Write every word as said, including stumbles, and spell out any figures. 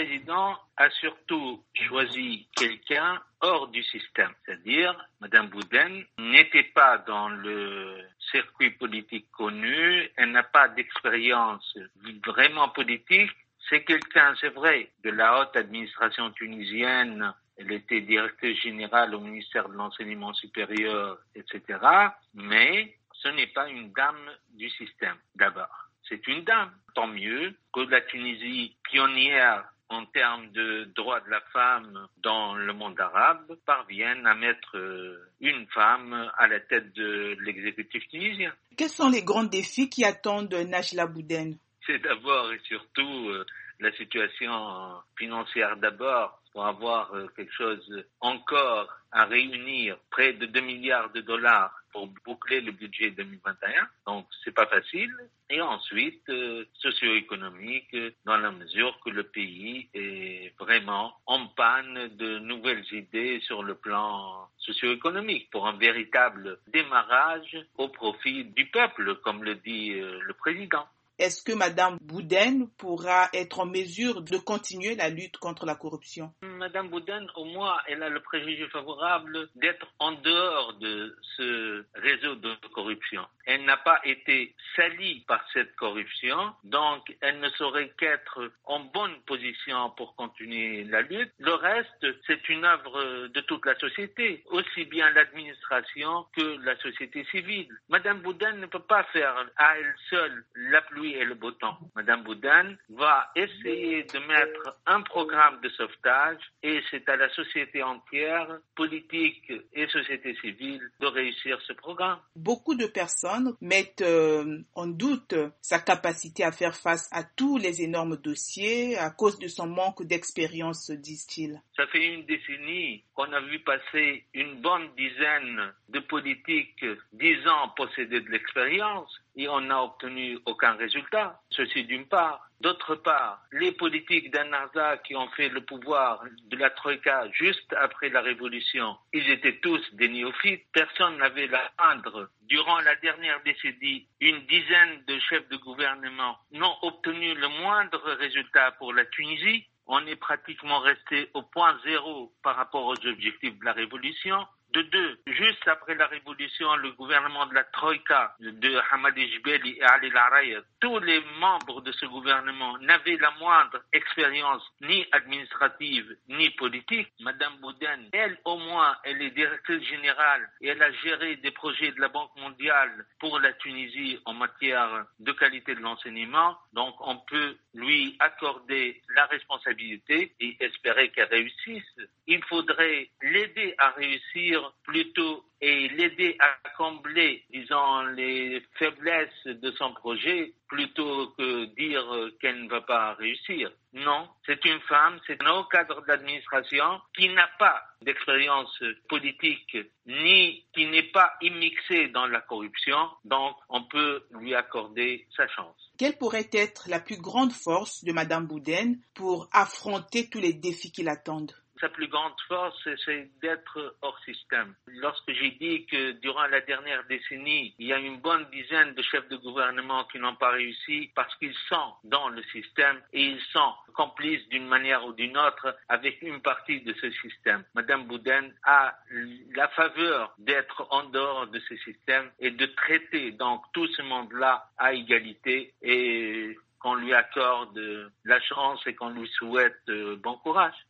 président a surtout choisi quelqu'un hors du système. C'est-à-dire, Madame Bouden n'était pas dans le circuit politique connu, elle n'a pas d'expérience vraiment politique. C'est quelqu'un, c'est vrai, de la haute administration tunisienne. Elle était directrice générale au ministère de l'Enseignement supérieur, et cetera. Mais ce n'est pas une dame du système, d'abord. C'est une dame. Tant mieux que la Tunisie, pionnière en termes de droits de la femme dans le monde arabe, parvienne à mettre une femme à la tête de l'exécutif tunisien. Quels sont les grands défis qui attendent Najla Bouden ? C'est d'abord et surtout euh, la situation financière d'abord, pour avoir euh, quelque chose encore à réunir, près de deux milliards de dollars pour boucler le budget deux mille vingt et un. Donc, c'est pas facile. Et ensuite, euh, socio-économique, dans la mesure que le pays est vraiment en panne de nouvelles idées sur le plan socio-économique pour un véritable démarrage au profit du peuple, comme le dit euh, le président. Est-ce que Madame Bouden pourra être en mesure de continuer la lutte contre la corruption ? Madame Bouden, au moins, elle a le préjugé favorable d'être en dehors de ce réseau de corruption. Elle n'a pas été salie par cette corruption, donc elle ne saurait qu'être en bonne position pour continuer la lutte. Le reste, c'est une œuvre de toute la société, aussi bien l'administration que la société civile. Madame Bouden ne peut pas faire à elle seule la pluie et le beau temps. Madame Bouden va essayer de mettre un programme de sauvetage et c'est à la société entière, politique et société civile, de réussir ce programme. Beaucoup de personnes mettent euh, en doute sa capacité à faire face à tous les énormes dossiers à cause de son manque d'expérience, disent-ils. Ça fait une décennie qu'on a vu passer une bonne dizaine de politiques disant posséder de l'expérience et on n'a obtenu aucun résultat. Ceci d'une part. D'autre part, les politiques d'Annahda qui ont fait le pouvoir de la Troïka juste après la Révolution, ils étaient tous des néophytes. Personne n'avait la moindre. Durant la dernière décennie, une dizaine de chefs de gouvernement n'ont obtenu le moindre résultat pour la Tunisie. On est pratiquement resté au point zéro par rapport aux objectifs de la Révolution. De deux, juste après la Révolution, le gouvernement de la Troïka, de Hamadi Jbeli et Ali Larayet, tous les membres de ce gouvernement n'avaient la moindre expérience ni administrative ni politique. Madame Bouden, elle au moins, elle est directrice générale et elle a géré des projets de la Banque mondiale pour la Tunisie en matière de qualité de l'enseignement. Donc on peut lui accorder la responsabilité et espérer qu'elle réussisse. Il faudrait l'aider à réussir plutôt et l'aider à combler, disons, les faiblesses de son projet plutôt que dire qu'elle ne va pas réussir. Non, c'est une femme, c'est un haut cadre de l'administration qui n'a pas d'expérience politique ni qui n'est pas immixé dans la corruption, donc on peut lui accorder sa chance. Quelle pourrait être la plus grande force de Madame Bouden pour affronter tous les défis qui l'attendent ? Sa plus grande force, c'est d'être hors système. Lorsque j'ai dit que durant la dernière décennie, il y a une bonne dizaine de chefs de gouvernement qui n'ont pas réussi parce qu'ils sont dans le système et ils sont complices d'une manière ou d'une autre avec une partie de ce système. Madame Bouden a la faveur d'être en dehors de ce système et de traiter donc tout ce monde-là à égalité et qu'on lui accorde la chance et qu'on lui souhaite bon courage.